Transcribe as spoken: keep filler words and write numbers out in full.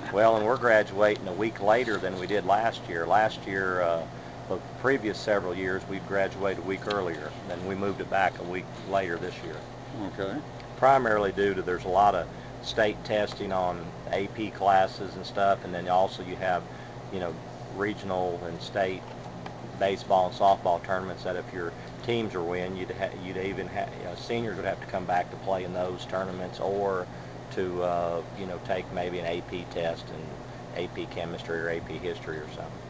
Well, and we're graduating a week later than we did last year. Last year, uh, the previous several years, we'd graduate a week earlier. Then we moved it back a week later this year. Okay. Primarily due to there's a lot of state testing on A P classes and stuff, and then also you have, you know, regional and state baseball and softball tournaments that if your teams are win, you'd ha you'd even have you know, seniors would have to come back to play in those tournaments or to uh, you know take maybe an A P test and A P chemistry or A P history or something.